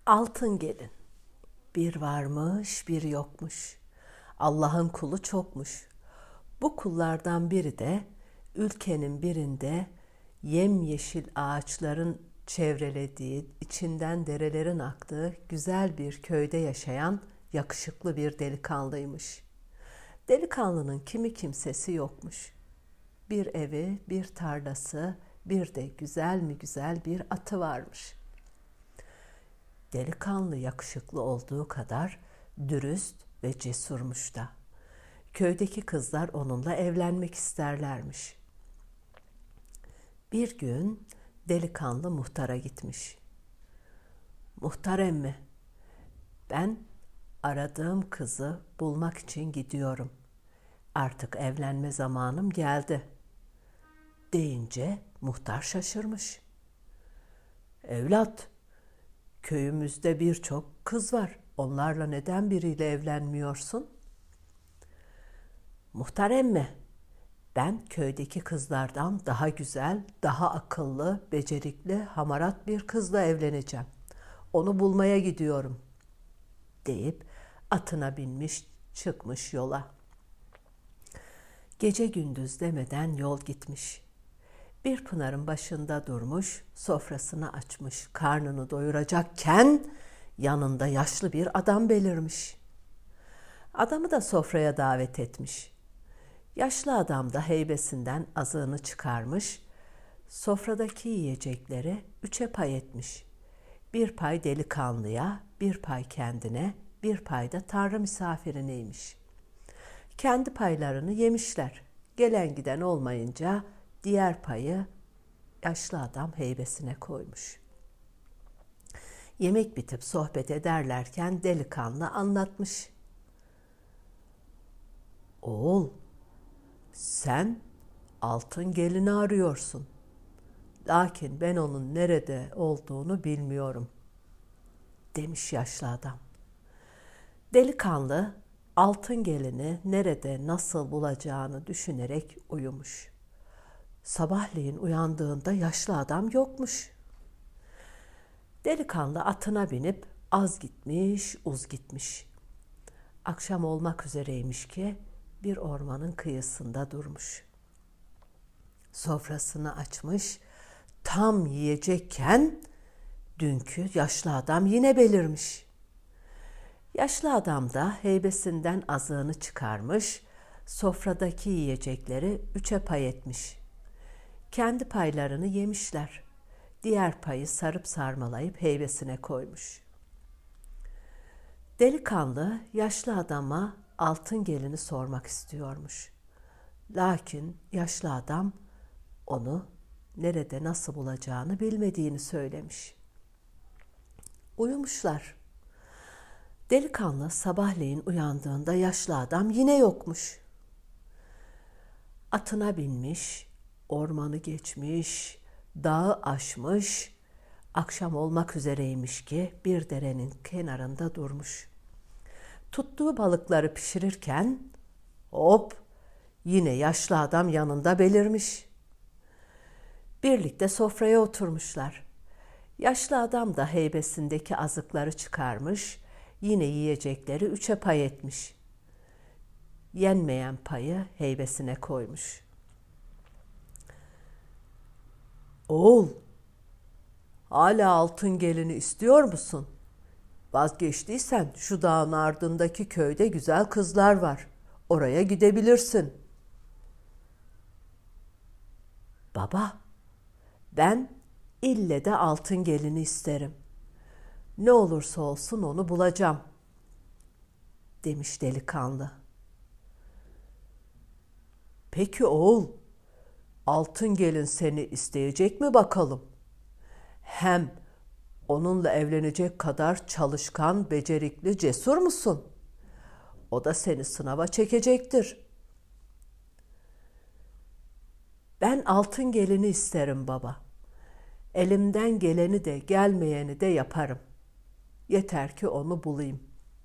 Altın gelin. Bir varmış, bir yokmuş. Allah'ın kulu çokmuş. Bu kullardan biri de ülkenin birinde yemyeşil ağaçların çevrelediği, içinden derelerin aktığı güzel bir köyde yaşayan yakışıklı bir delikanlıymış. Delikanlının kimi kimsesi yokmuş. Bir evi, bir tarlası, bir de güzel mi güzel bir atı varmış. Delikanlı yakışıklı olduğu kadar dürüst ve cesurmuş da. Köydeki kızlar onunla evlenmek isterlermiş. Bir gün delikanlı muhtara gitmiş. Muhtar emmi, ben aradığım kızı bulmak için gidiyorum. Artık evlenme zamanım geldi. Deyince muhtar şaşırmış. Evlat, köyümüzde birçok kız var. Onlarla neden biriyle evlenmiyorsun? Muhtar emmi, ben köydeki kızlardan daha güzel, daha akıllı, becerikli, hamarat bir kızla evleneceğim. Onu bulmaya gidiyorum, deyip atına binmiş, çıkmış yola. Gece gündüz demeden yol gitmiş. Bir pınarın başında durmuş, sofrasını açmış, karnını doyuracakken yanında yaşlı bir adam belirmiş. Adamı da sofraya davet etmiş. Yaşlı adam da heybesinden azığını çıkarmış, sofradaki yiyecekleri 3'e pay etmiş. Bir pay delikanlıya, bir pay kendine, bir pay da tanrı misafirineymiş. Kendi paylarını yemişler. Gelen giden olmayınca diğer payı yaşlı adam heybesine koymuş. Yemek bitip sohbet ederlerken delikanlı anlatmış. Oğul, sen altın gelini arıyorsun. Lakin ben onun nerede olduğunu bilmiyorum, demiş yaşlı adam. Delikanlı altın gelini nerede nasıl bulacağını düşünerek uyumuş. Sabahleyin uyandığında yaşlı adam yokmuş. Delikanlı atına binip az gitmiş, uz gitmiş. Akşam olmak üzereymiş ki bir ormanın kıyısında durmuş. Sofrasını açmış, tam yiyecekken dünkü yaşlı adam yine belirmiş. Yaşlı adam da heybesinden azığını çıkarmış, sofradaki yiyecekleri 3'e pay etmiş. Kendi paylarını yemişler. Diğer payı sarıp sarmalayıp heybesine koymuş. Delikanlı yaşlı adama altın gelini sormak istiyormuş. Lakin yaşlı adam onu nerede nasıl bulacağını bilmediğini söylemiş. Uyumuşlar. Delikanlı sabahleyin uyandığında yaşlı adam yine yokmuş. Atına binmiş, ormanı geçmiş, dağı aşmış, akşam olmak üzereymiş ki bir derenin kenarında durmuş. Tuttuğu balıkları pişirirken hop yine yaşlı adam yanında belirmiş. Birlikte sofraya oturmuşlar. Yaşlı adam da heybesindeki azıkları çıkarmış, yine yiyecekleri 3'e pay etmiş. Yenmeyen payı heybesine koymuş. Oğul, hala altın gelini istiyor musun? Vazgeçtiysen şu dağın ardındaki köyde güzel kızlar var. Oraya gidebilirsin. Baba, ben ille de altın gelini isterim. Ne olursa olsun onu bulacağım, demiş delikanlı. Peki oğul, altın gelin seni isteyecek mi bakalım? Hem onunla evlenecek kadar çalışkan, becerikli, cesur musun? O da seni sınava çekecektir. Ben altın gelini isterim baba. Elimden geleni de gelmeyeni de yaparım. Yeter ki onu bulayım.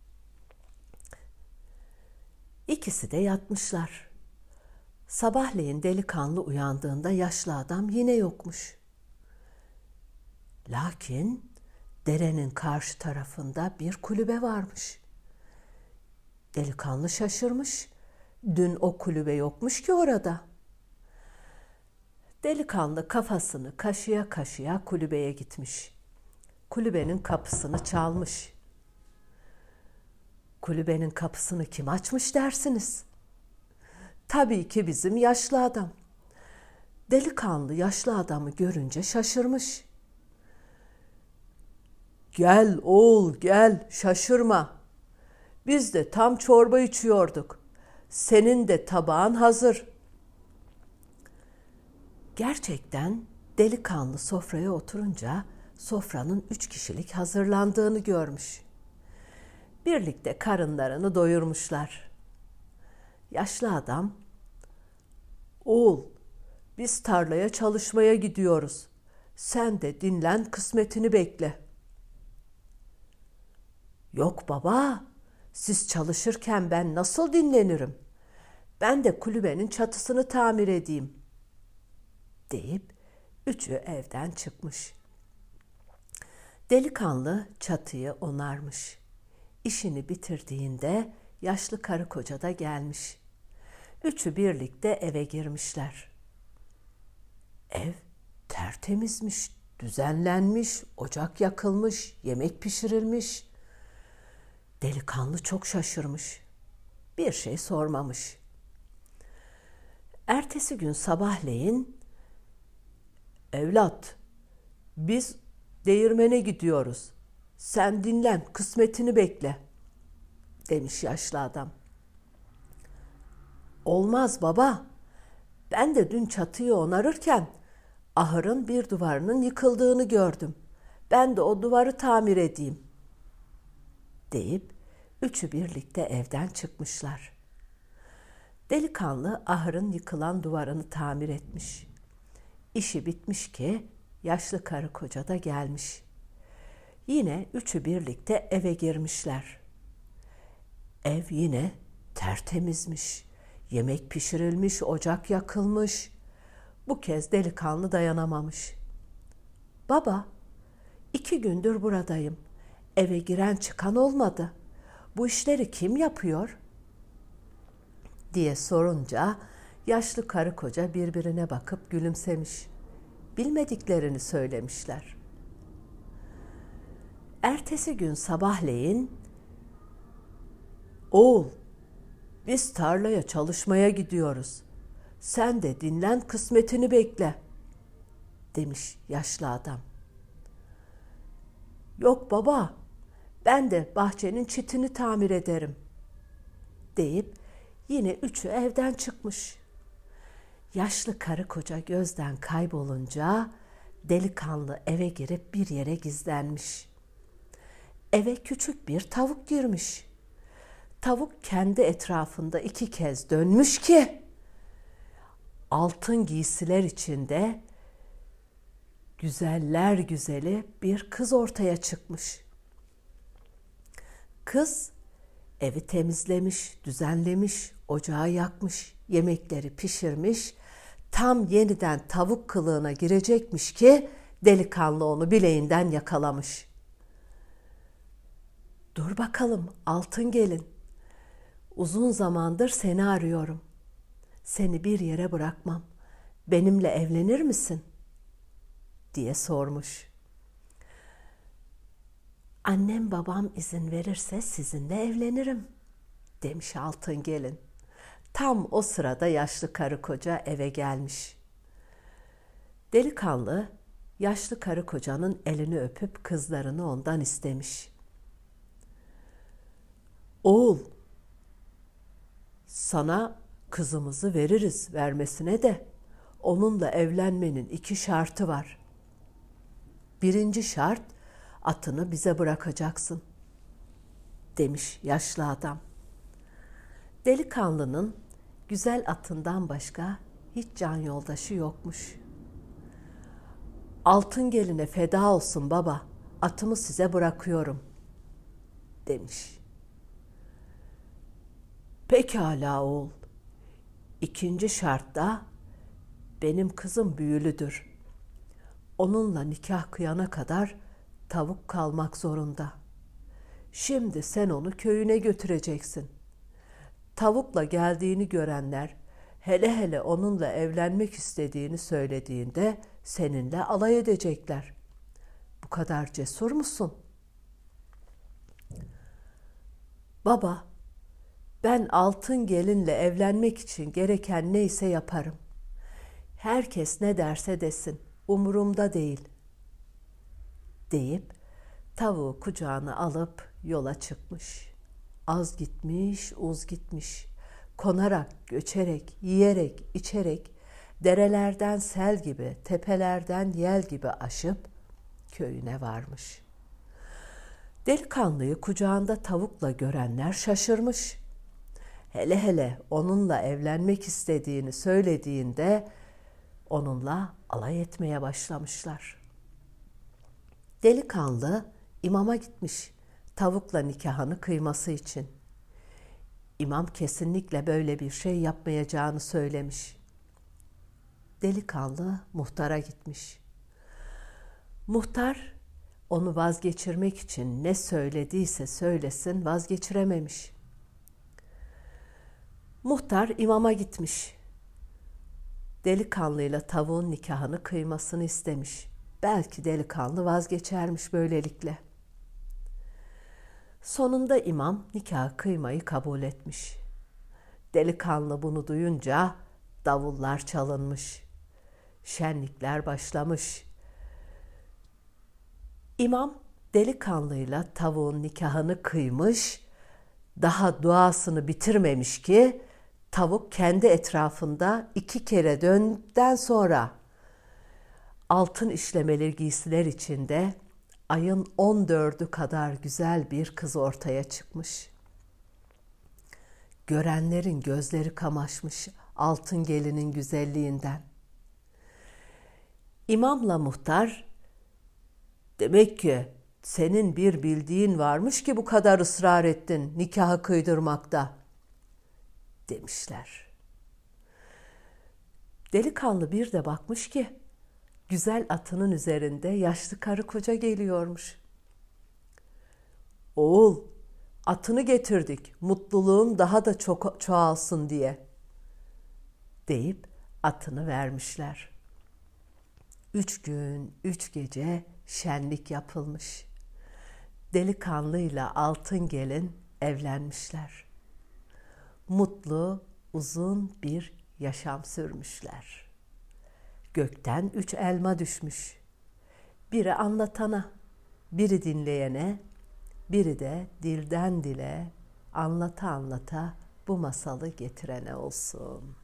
İkisi de yatmışlar. Sabahleyin delikanlı uyandığında yaşlı adam yine yokmuş. Lakin Derenin karşı tarafında bir kulübe varmış. Delikanlı şaşırmış. Dün o kulübe yokmuş ki orada. Delikanlı kafasını kaşıya kaşıya kulübeye gitmiş. Kulübenin kapısını çalmış. Kulübenin kapısını kim açmış dersiniz? Tabii ki bizim yaşlı adam. Delikanlı yaşlı adamı görünce şaşırmış. Gel oğul gel, şaşırma. Biz de tam çorba içiyorduk. Senin de tabağın hazır. Gerçekten delikanlı sofraya oturunca sofranın 3 kişilik hazırlandığını görmüş. Birlikte karınlarını doyurmuşlar. Yaşlı adam, oğul biz tarlaya çalışmaya gidiyoruz. Sen de dinlen, kısmetini bekle. Yok baba, siz çalışırken ben nasıl dinlenirim? Ben de kulübenin çatısını tamir edeyim, deyip üçü evden çıkmış. Delikanlı çatıyı onarmış. İşini bitirdiğinde yaşlı karı koca da gelmiş. Üçü birlikte eve girmişler. Ev tertemizmiş, düzenlenmiş, ocak yakılmış, yemek pişirilmiş. Delikanlı çok şaşırmış. Bir şey sormamış. Ertesi gün sabahleyin, evlat, biz değirmene gidiyoruz. Sen dinlen, kısmetini bekle, demiş yaşlı adam. Olmaz baba, ben de dün çatıyı onarırken ahırın bir duvarının yıkıldığını gördüm. Ben de o duvarı tamir edeyim, deyip üçü birlikte evden çıkmışlar. Delikanlı ahırın yıkılan duvarını tamir etmiş. İşi bitmiş ki yaşlı karı koca da gelmiş. Yine üçü birlikte eve girmişler. Ev yine tertemizmiş. Yemek pişirilmiş, ocak yakılmış. Bu kez delikanlı dayanamamış. Baba, 2 gündür buradayım. Eve giren çıkan olmadı. Bu işleri kim yapıyor? Diye sorunca yaşlı karı koca birbirine bakıp gülümsemiş. Bilmediklerini söylemişler. Ertesi gün sabahleyin, oğul, biz tarlaya çalışmaya gidiyoruz. Sen de dinlen, kısmetini bekle, demiş yaşlı adam. Yok baba, ben de bahçenin çitini tamir ederim, deyip yine üçü evden çıkmış. Yaşlı karı koca gözden kaybolunca delikanlı eve girip bir yere gizlenmiş. Eve küçük bir tavuk girmiş. Tavuk kendi etrafında 2 kez dönmüş ki altın giysiler içinde güzeller güzeli bir kız ortaya çıkmış. Kız evi temizlemiş, düzenlemiş, ocağı yakmış, yemekleri pişirmiş, tam yeniden tavuk kılığına girecekmiş ki delikanlı onu bileğinden yakalamış. Dur bakalım altın gelin, uzun zamandır seni arıyorum. Seni bir yere bırakmam. Benimle evlenir misin? Diye sormuş. Annem babam izin verirse sizinle evlenirim, demiş altın gelin. Tam o sırada yaşlı karı koca eve gelmiş. Delikanlı yaşlı karı kocanın elini öpüp kızlarını ondan istemiş. Oğul, sana kızımızı veririz, vermesine de onunla evlenmenin 2 şartı var. 1. şart, atını bize bırakacaksın, demiş yaşlı adam. Delikanlının güzel atından başka hiç can yoldaşı yokmuş. Altın geline feda olsun baba, atımı size bırakıyorum, demiş. Pekala oğul. 2. şartta benim kızım büyülüdür. Onunla nikah kıyana kadar tavuk kalmak zorunda. Şimdi sen onu köyüne götüreceksin. Tavukla geldiğini görenler, hele hele onunla evlenmek istediğini söylediğinde seninle alay edecekler. Bu kadar cesur musun? Baba, ben altın gelinle evlenmek için gereken neyse yaparım. Herkes ne derse desin, umurumda değil, deyip tavuğu kucağına alıp yola çıkmış. Az gitmiş, uz gitmiş. Konarak, göçerek, yiyerek, içerek, derelerden sel gibi, tepelerden yel gibi aşıp köyüne varmış. Delikanlıyı kucağında tavukla görenler şaşırmış. Hele hele onunla evlenmek istediğini söylediğinde onunla alay etmeye başlamışlar. Delikanlı imama gitmiş tavukla nikahını kıyması için. İmam kesinlikle böyle bir şey yapmayacağını söylemiş. Delikanlı muhtara gitmiş. Muhtar onu vazgeçirmek için ne söylediyse söylesin vazgeçirememiş. Muhtar imama gitmiş. Delikanlıyla tavuğun nikahını kıymasını istemiş. Belki delikanlı vazgeçermiş böylelikle. Sonunda imam nikahı kıymayı kabul etmiş. Delikanlı bunu duyunca davullar çalınmış. Şenlikler başlamış. İmam delikanlıyla tavuğun nikahını kıymış. Daha duasını bitirmemiş ki tavuk kendi etrafında 2 kere döndükten sonra altın işlemeli giysiler içinde ayın 14'ü kadar güzel bir kız ortaya çıkmış. Görenlerin gözleri kamaşmış altın gelinin güzelliğinden. İmamla muhtar, demek ki senin bir bildiğin varmış ki bu kadar ısrar ettin nikahı kıydırmakta, demişler. Delikanlı bir de bakmış ki güzel atının üzerinde yaşlı karı koca geliyormuş. Oğul, atını getirdik, mutluluğun daha da çok çoğalsın diye, deyip atını vermişler. 3 gün, 3 gece şenlik yapılmış. Delikanlıyla altın gelin evlenmişler. Mutlu, uzun bir yaşam sürmüşler. Gökten 3 elma düşmüş. Biri anlatana, biri dinleyene, biri de dilden dile anlata anlata bu masalı getirene olsun.